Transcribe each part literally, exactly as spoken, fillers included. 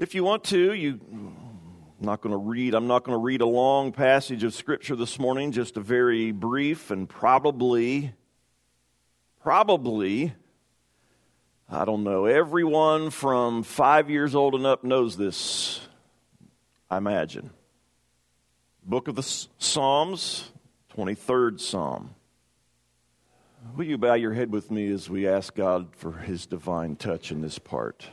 If you want to, you I'm not going to read, I'm not going to read a long passage of Scripture this morning, just a very brief and probably, probably, I don't know, everyone from five years old and up knows this, I imagine. Book of the Psalms, twenty-third Psalm. Will you bow your head with me as we ask God for His divine touch in this part?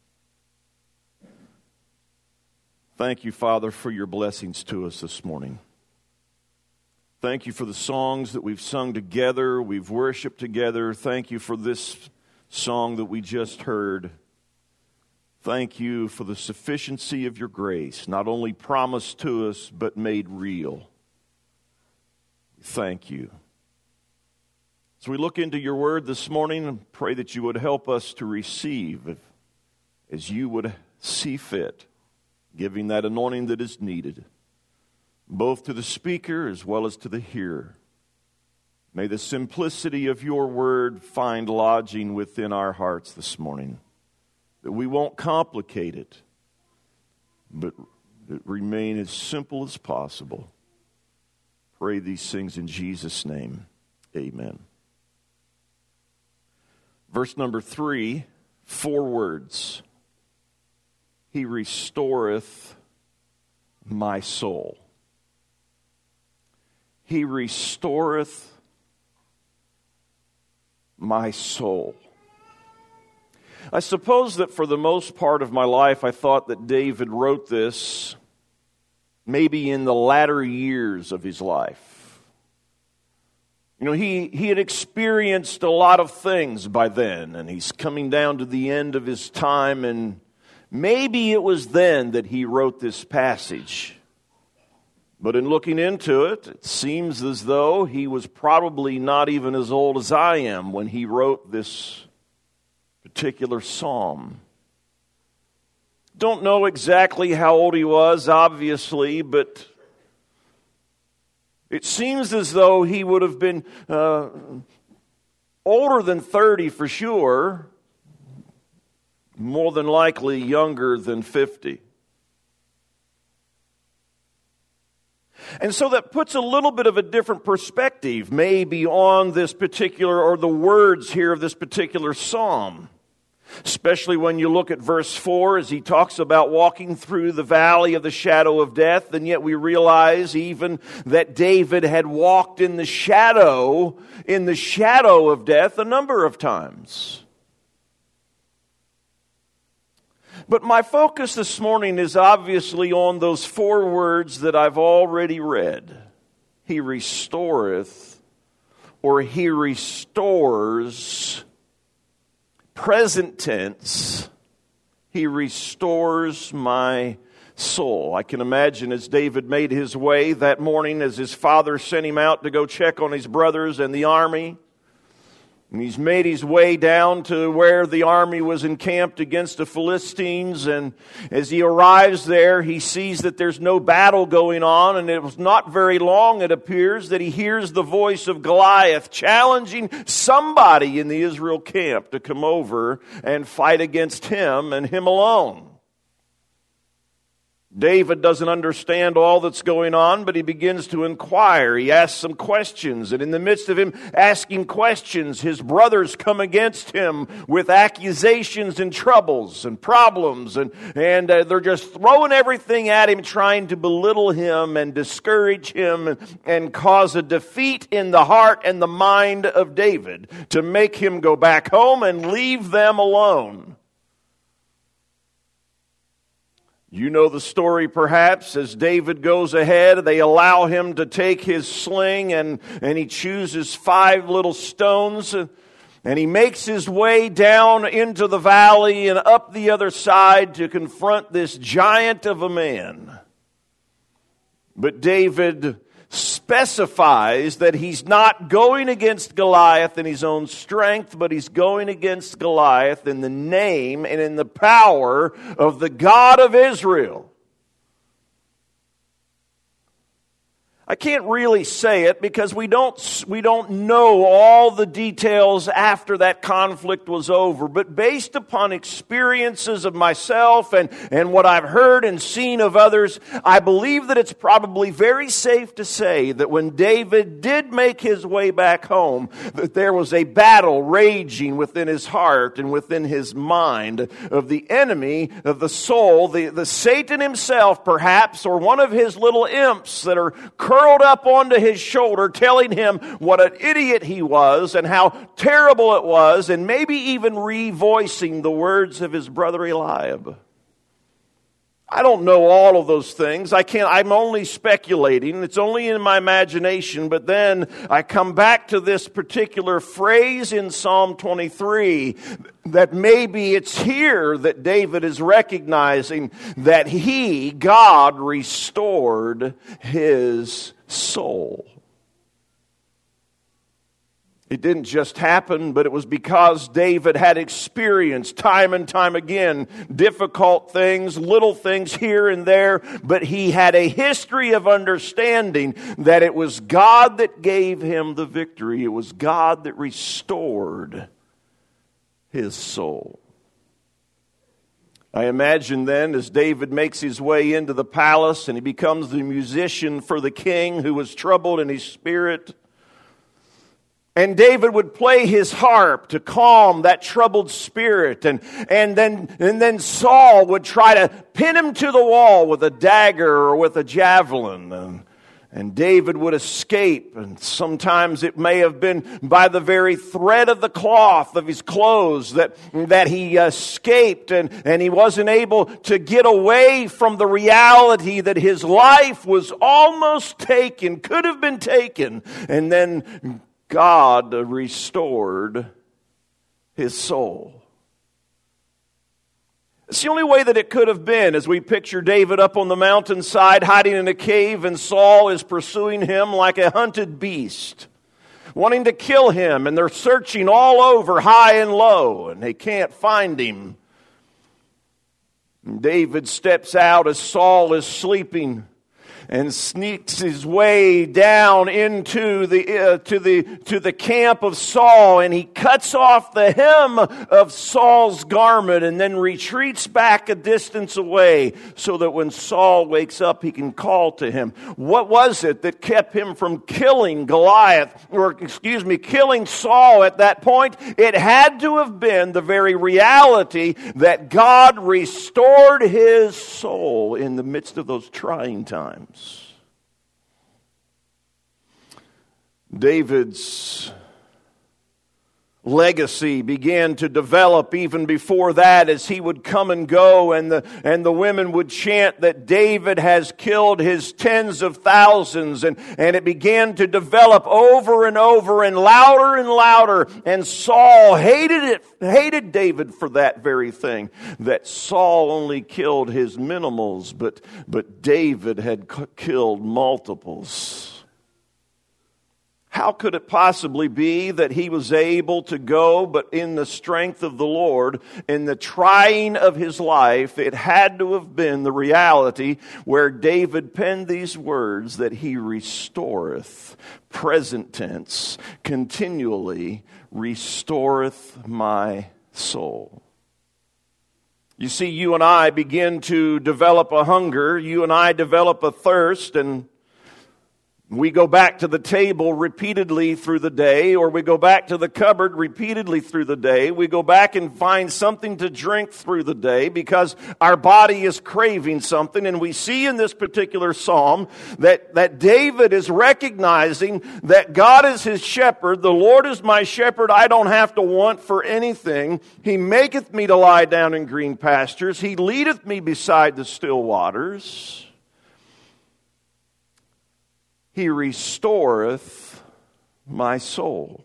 Thank you, Father, for your blessings to us this morning. Thank you for the songs that we've sung together, we've worshiped together. Thank you for this song that we just heard. Thank you for the sufficiency of your grace, not only promised to us, but made real. Thank you. As we look into your word this morning, I pray that you would help us to receive as you would see fit, giving that anointing that is needed, both to the speaker as well as to the hearer. May the simplicity of your word find lodging within our hearts this morning, that we won't complicate it, but it remain as simple as possible. Pray these things in Jesus' name. Amen. Verse number three, four words. He restoreth my soul. He restoreth my soul. I suppose that for the most part of my life, I thought that David wrote this maybe in the latter years of his life. You know, he, he had experienced a lot of things by then, and he's coming down to the end of his time, and maybe it was then that he wrote this passage. But in looking into it, it seems as though he was probably not even as old as I am when he wrote this particular psalm. Don't know exactly how old he was, obviously, but it seems as though he would have been uh, older than thirty for sure, more than likely younger than fifty. And so that puts a little bit of a different perspective maybe on this particular, or the words here of this particular psalm. Especially when you look at verse four as he talks about walking through the valley of the shadow of death, and yet we realize even that David had walked in the shadow, in the shadow of death a number of times. But my focus this morning is obviously on those four words that I've already read. He restoreth, or he restores, present tense, he restores my soul. I can imagine as David made his way that morning as his father sent him out to go check on his brothers and the army. And he's made his way down to where the army was encamped against the Philistines. And as he arrives there, he sees that there's no battle going on. And it was not very long, it appears, that he hears the voice of Goliath challenging somebody in the Israel camp to come over and fight against him and him alone. David doesn't understand all that's going on, but he begins to inquire. He asks some questions, and in the midst of him asking questions, his brothers come against him with accusations and troubles and problems, and, and uh, they're just throwing everything at him, trying to belittle him and discourage him and, and cause a defeat in the heart and the mind of David to make him go back home and leave them alone. You know the story perhaps. As David goes ahead, they allow him to take his sling and, and he chooses five little stones and he makes his way down into the valley and up the other side to confront this giant of a man. But David specifies that he's not going against Goliath in his own strength, but he's going against Goliath in the name and in the power of the God of Israel. I can't really say it because we don't, we don't know all the details after that conflict was over. But based upon experiences of myself and, and what I've heard and seen of others, I believe that it's probably very safe to say that when David did make his way back home, that there was a battle raging within his heart and within his mind of the enemy of the soul, the, the Satan himself perhaps, or one of his little imps that are curled up onto his shoulder, telling him what an idiot he was and how terrible it was, and maybe even revoicing the words of his brother Eliab. I don't know all of those things. I can't, I'm only speculating. It's only in my imagination. But then I come back to this particular phrase in Psalm twenty-three that maybe it's here that David is recognizing that he, God, restored his soul. It didn't just happen, but it was because David had experienced time and time again difficult things, little things here and there, but he had a history of understanding that it was God that gave him the victory. It was God that restored his soul. I imagine then as David makes his way into the palace and he becomes the musician for the king who was troubled in his spirit, and David would play his harp to calm that troubled spirit. And, and, then, and then Saul would try to pin him to the wall with a dagger or with a javelin. And, and David would escape. And sometimes it may have been by the very thread of the cloth of his clothes that, that he escaped. And, and he wasn't able to get away from the reality that his life was almost taken, could have been taken. And then God restored his soul. It's the only way that it could have been, as we picture David up on the mountainside hiding in a cave, and Saul is pursuing him like a hunted beast, wanting to kill him, and they're searching all over high and low, and they can't find him. And David steps out as Saul is sleeping and sneaks his way down into the uh, to the to the camp of Saul, and he cuts off the hem of Saul's garment and then retreats back a distance away so that when Saul wakes up he can call to him. What was it that kept him from killing Goliath, or excuse me, killing Saul at that point? It had to have been the very reality that God restored his soul in the midst of those trying times. David's legacy began to develop even before that, as he would come and go, and the and the women would chant that David has killed his tens of thousands, and, and it began to develop over and over and louder and louder, and Saul hated it, hated David for that very thing, that Saul only killed his minimals, but, but David had c- killed multiples. How could it possibly be that he was able to go, but in the strength of the Lord, in the trying of his life, it had to have been the reality where David penned these words that he restoreth, present tense, continually restoreth my soul. You see, you and I begin to develop a hunger, you and I develop a thirst, and we go back to the table repeatedly through the day, or we go back to the cupboard repeatedly through the day. We go back and find something to drink through the day because our body is craving something. And we see in this particular psalm that, that David is recognizing that God is his shepherd. The Lord is my shepherd. I don't have to want for anything. He maketh me to lie down in green pastures. He leadeth me beside the still waters. He restoreth my soul.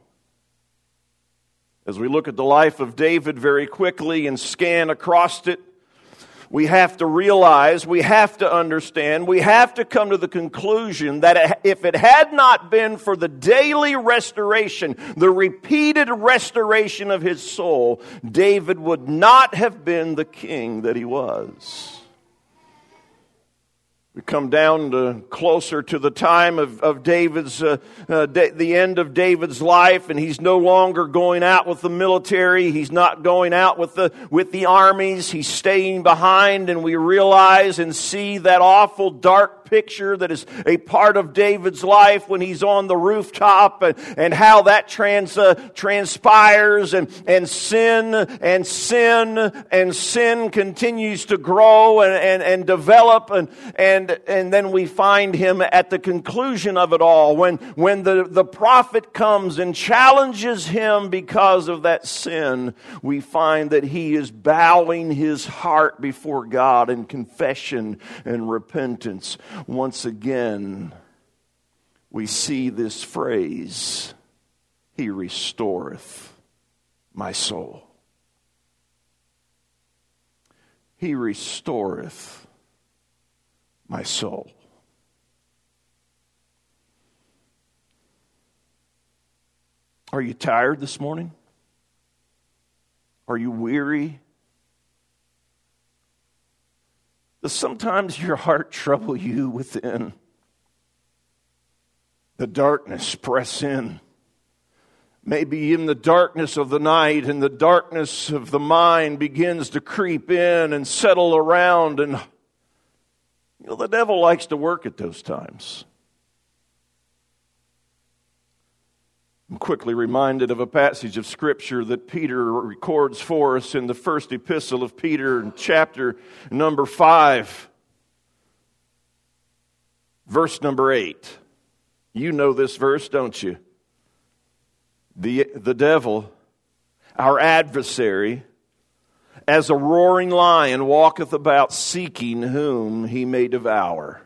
As we look at the life of David very quickly and scan across it, we have to realize, we have to understand, we have to come to the conclusion that if it had not been for the daily restoration, the repeated restoration of his soul, David would not have been the king that he was. We come down to closer to the time of, of David's, uh, uh, da- the end of David's life, and he's no longer going out with the military. He's not going out with the, with the armies. He's staying behind, and we realize and see that awful dark picture that is a part of David's life when he's on the rooftop, and, and how that trans, uh, transpires, and, and sin and sin and sin continues to grow and, and, and develop, and, and And, and then we find him at the conclusion of it all, when, when the, the prophet comes and challenges him because of that sin. We find that he is bowing his heart before God in confession and repentance. Once again, we see this phrase, "He restoreth my soul." He restoreth my soul. Are you tired this morning? Are you weary? Does sometimes your heart trouble you within? The darkness press in. Maybe in the darkness of the night and the darkness of the mind begins to creep in and settle around, and you know, the devil likes to work at those times. I'm quickly reminded of a passage of Scripture that Peter records for us in the first epistle of Peter, in chapter number five, verse number eight. You know this verse, don't you? The, the devil, our adversary, as a roaring lion walketh about, seeking whom he may devour.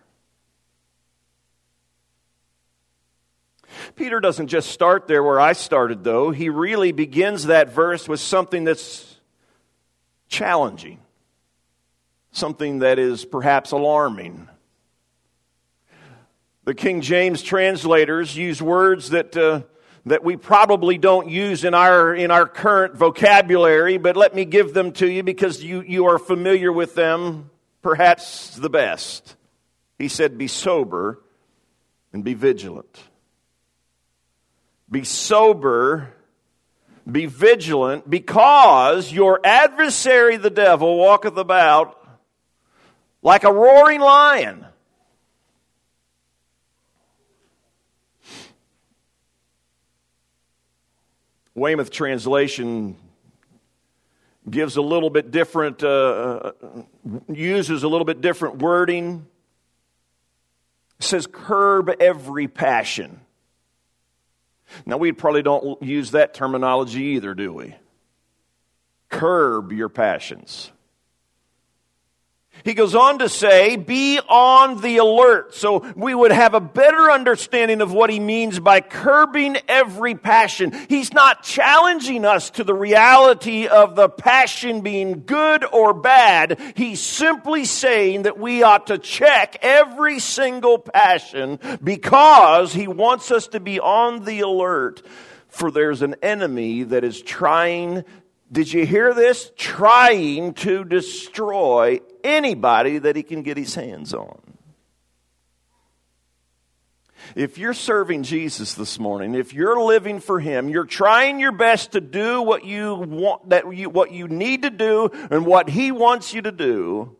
Peter doesn't just start there where I started, though. He really begins that verse with something that's challenging, something that is perhaps alarming. The King James translators use words that uh, that we probably don't use in our in our current vocabulary, but let me give them to you because you, you are familiar with them perhaps the best. He said, "Be sober and be vigilant." Be sober, be vigilant, because your adversary the devil walketh about like a roaring lion. Weymouth translation gives a little bit different, uh, uses a little bit different wording. It says, "Curb every passion." Now, we probably don't use that terminology either, do we? Curb your passions. He goes on to say, be on the alert. So we would have a better understanding of what he means by curbing every passion. He's not challenging us to the reality of the passion being good or bad. He's simply saying that we ought to check every single passion because he wants us to be on the alert. For there's an enemy that is trying, did you hear this? Trying to destroy anybody that he can get his hands on. If you're serving Jesus this morning, if you're living for him, you're trying your best to do what you want, that you, what you need to do and what he wants you to do,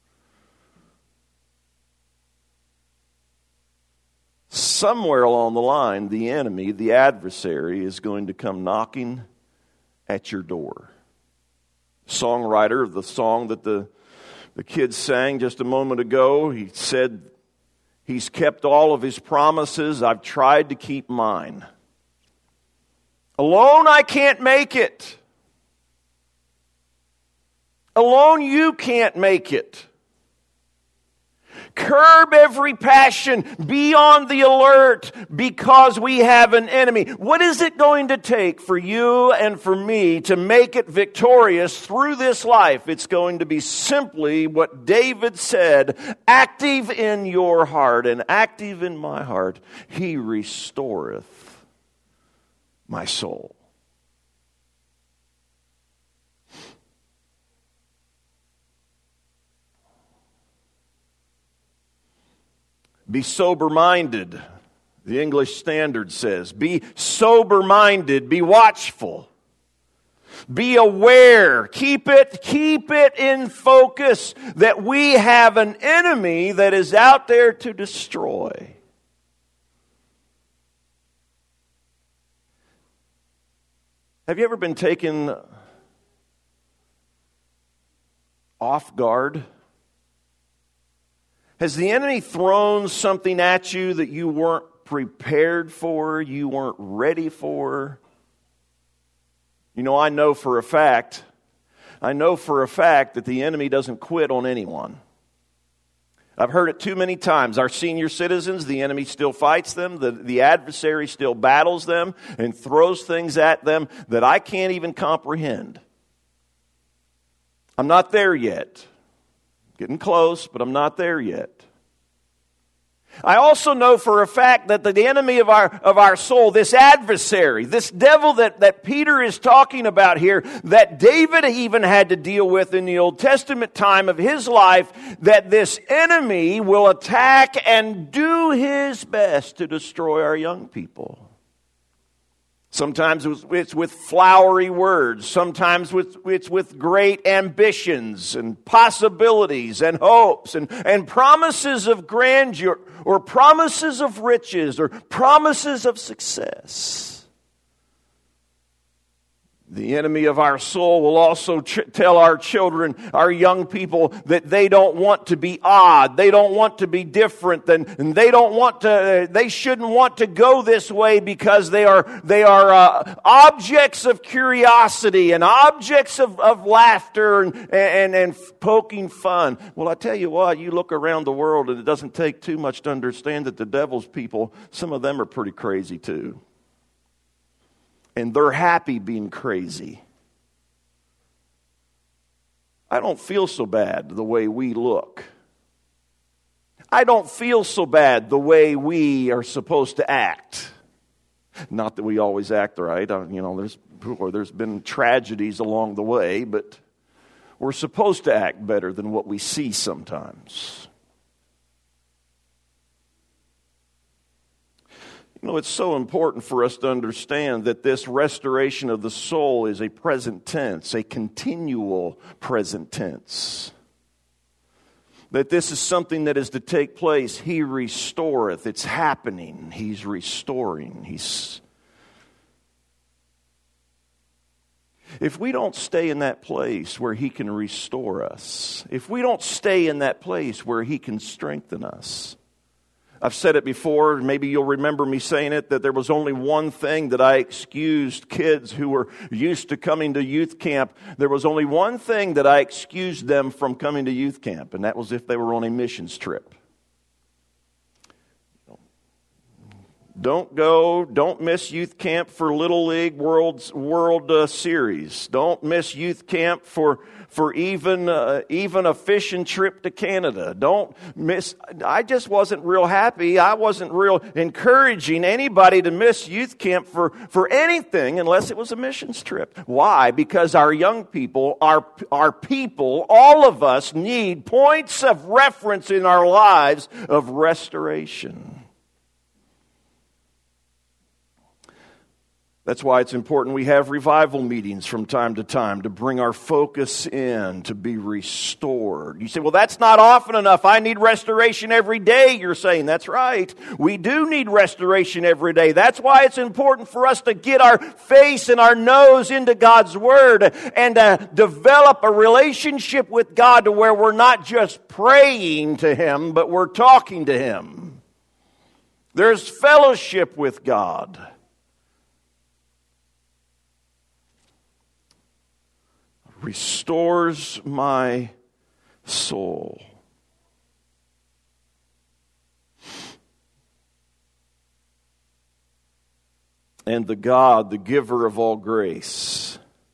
somewhere along the line, the enemy, the adversary, is going to come knocking at your door. Songwriter of the song that the The kids sang just a moment ago, he said, he's kept all of his promises. I've tried to keep mine. Alone I can't make it. Alone you can't make it. Curb every passion. Be on the alert because we have an enemy. What is it going to take for you and for me to make it victorious through this life? It's going to be simply what David said, active in your heart and active in my heart. He restoreth my soul. Be sober-minded. The English Standard says, be sober-minded, be watchful. Be aware. Keep it, keep it in focus that we have an enemy that is out there to destroy. Have you ever been taken off guard? Has the enemy thrown something at you that you weren't prepared for, you weren't ready for? You know, I know for a fact, I know for a fact that the enemy doesn't quit on anyone. I've heard it too many times. Our senior citizens, the enemy still fights them. The, the adversary still battles them and throws things at them that I can't even comprehend. I'm not there yet. Getting close, but I'm not there yet. I also know for a fact that the enemy of our of our soul, this adversary, this devil that, that Peter is talking about here, that David even had to deal with in the Old Testament time of his life, that this enemy will attack and do his best to destroy our young people. Sometimes it's with flowery words. Sometimes it's with great ambitions and possibilities and hopes and, and promises of grandeur or promises of riches or promises of success. The enemy of our soul will also ch- tell our children, our young people, that they don't want to be odd. They don't want to be different. Than, and they don't want to. Uh, they shouldn't want to go this way because they are they are uh, objects of curiosity and objects of, of laughter and, and and poking fun. Well, I tell you what, you look around the world and it doesn't take too much to understand that the devil's people, some of them are pretty crazy too. And they're happy being crazy. I don't feel so bad the way we look. I don't feel so bad the way we are supposed to act. Not that we always act right. You know, there's there's been tragedies along the way, but we're supposed to act better than what we see sometimes. You know, it's so important for us to understand that this restoration of the soul is a present tense, a continual present tense. That this is something that is to take place. He restoreth. It's happening. He's restoring. He's. If we don't stay in that place where He can restore us, if we don't stay in that place where He can strengthen us, I've said it before, maybe you'll remember me saying it, that there was only one thing that I excused kids who were used to coming to youth camp. There was only one thing that I excused them from coming to youth camp, and that was if they were on a missions trip. Don't go, don't miss youth camp for Little League World, World uh, Series. Don't miss youth camp for for even uh, even a fishing trip to Canada. Don't miss. I just wasn't real happy. I wasn't real encouraging anybody to miss youth camp for, for anything unless it was a missions trip. Why? Because our young people, our, our people, all of us need points of reference in our lives of restoration. That's why it's important we have revival meetings from time to time to bring our focus in, to be restored. You say, well, that's not often enough. I need restoration every day. You're saying, that's right. We do need restoration every day. That's why it's important for us to get our face and our nose into God's Word and uh, develop a relationship with God to where we're not just praying to Him, but we're talking to Him. There's fellowship with God. Restores my soul. And the God, the giver of all grace,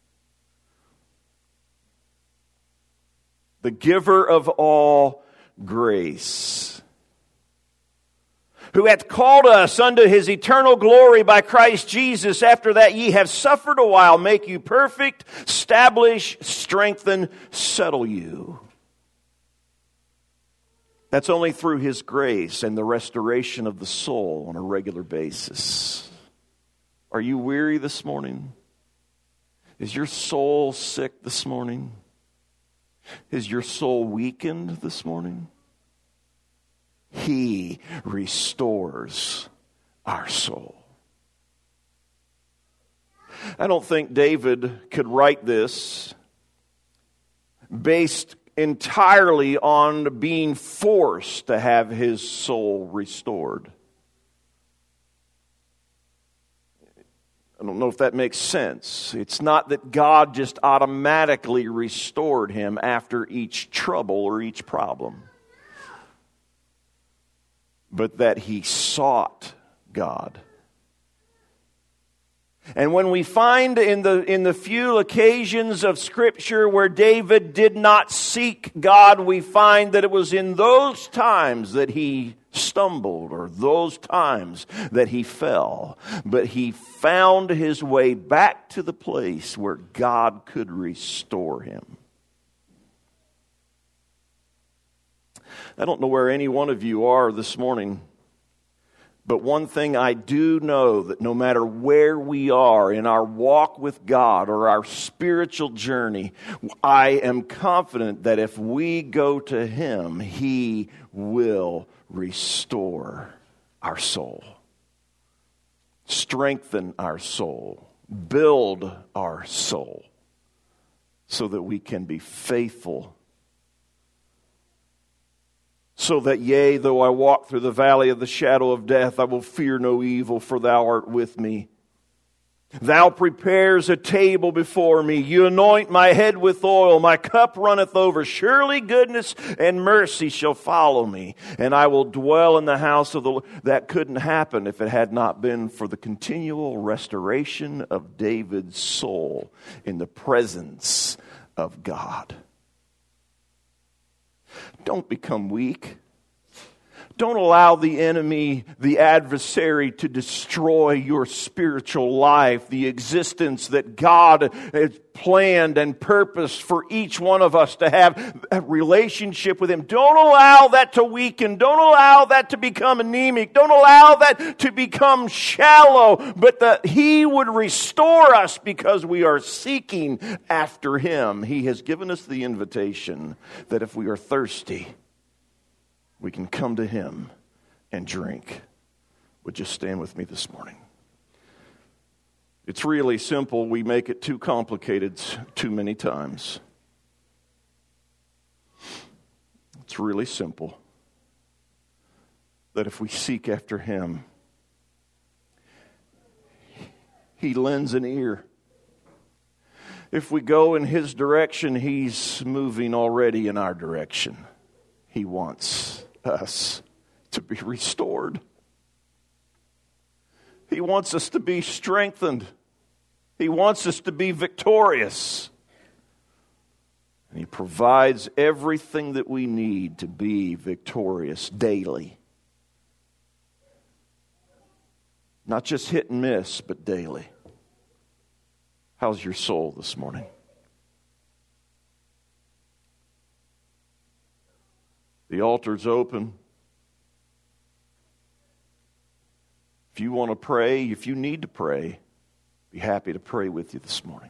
the giver of all grace, who hath called us unto His eternal glory by Christ Jesus, after that ye have suffered a while, make you perfect, establish, strengthen, settle you. That's only through His grace and the restoration of the soul on a regular basis. Are you weary this morning? Is your soul sick this morning? Is your soul weakened this morning? He restores our soul. I don't think David could write this based entirely on being forced to have his soul restored. I don't know if that makes sense. It's not that God just automatically restored him after each trouble or each problem, but that he sought God. And when we find in the in the few occasions of Scripture where David did not seek God, we find that it was in those times that he stumbled, or those times that he fell. But he found his way back to the place where God could restore him. I don't know where any one of you are this morning, but one thing I do know, that no matter where we are in our walk with God or our spiritual journey, I am confident that if we go to Him, He will restore our soul, strengthen our soul, build our soul, so that we can be faithful. So that, yea, though I walk through the valley of the shadow of death, I will fear no evil, for Thou art with me. Thou prepares a table before me. You anoint my head with oil. My cup runneth over. Surely goodness and mercy shall follow me, and I will dwell in the house of the Lord. That couldn't happen if it had not been for the continual restoration of David's soul in the presence of God. Don't become weak. Don't allow the enemy, the adversary, to destroy your spiritual life, the existence that God has planned and purposed for each one of us to have a relationship with Him. Don't allow that to weaken. Don't allow that to become anemic. Don't allow that to become shallow, but that He would restore us because we are seeking after Him. He has given us the invitation that if we are thirsty, we can come to Him and drink. Would you stand with me this morning? It's really simple. We make it too complicated too many times. It's really simple. That if we seek after Him, He lends an ear. If we go in His direction, He's moving already in our direction. He wants us to be restored. He wants us to be strengthened. He wants us to be victorious. And He provides everything that we need to be victorious daily. Not just hit and miss, but daily. How's your soul this morning? The altar's open. If you want to pray, if you need to pray, be happy to pray with you this morning.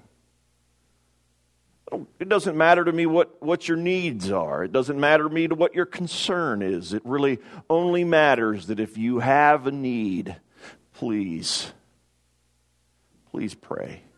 It doesn't matter to me what, what your needs are. It doesn't matter to me to what your concern is. It really only matters that if you have a need, please, please pray.